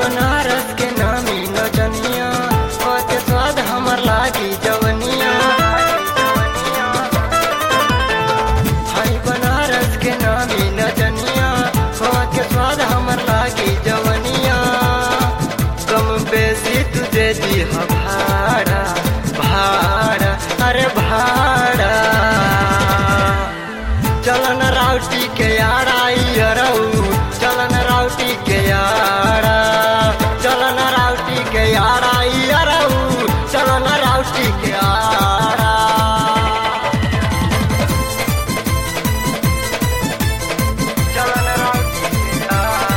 बनारस के नामी नचनिया के स्वाद हमर लागी जवनिया। हाय बनारस के नामी नचनिया के स्वाद हमर लागी जवनिया। कम बेसी तुझे दी भाड़ा भाड़ा अरे भाड़ा। चलन राउटी के यारा यरऊ चलन राउटी के यारा चलन राउटी के यारा यरऊ चलन राउटी के यारा। चलन राउटी के यारा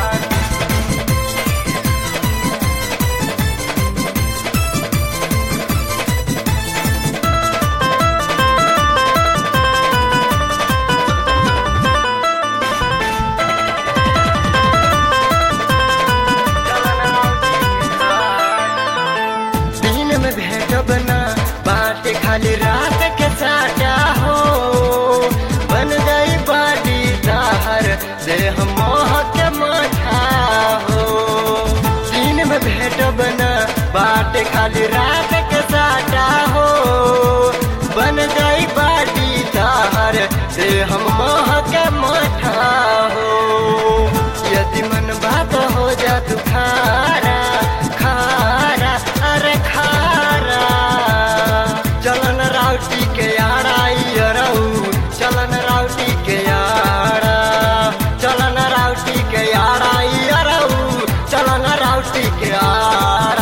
भेटब ना बाटे खाली रात के साटा हो। बन गई बाटी दाहर दे हम मोह के माथा हो। दिन में भेटब ना बाटे खाली रात के साटा हो। बन गई बाटी दाहर दे हम मोह के माथा हो। यदि मन बात हो जा तू खारा खारा अरे खारा। चलन राउटी के यारा यरऊ चलन राउटी के यारा चलन राउटी के यारा यरऊ चलन राउटी के यारा।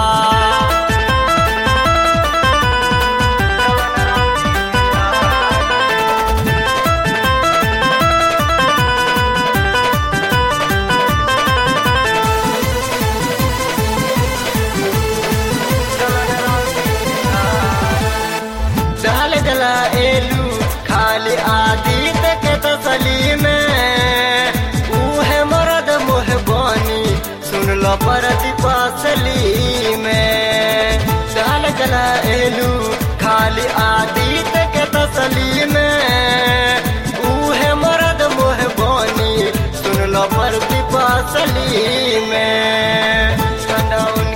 डाल जला एलू खाली आदित के तसली में। उहे मरद मोह बनी सुन लो परती पसली में। डाल जला एलू खाली आदित के तसली में। उहे मरद मोह बनी सुन लो परती पसली में।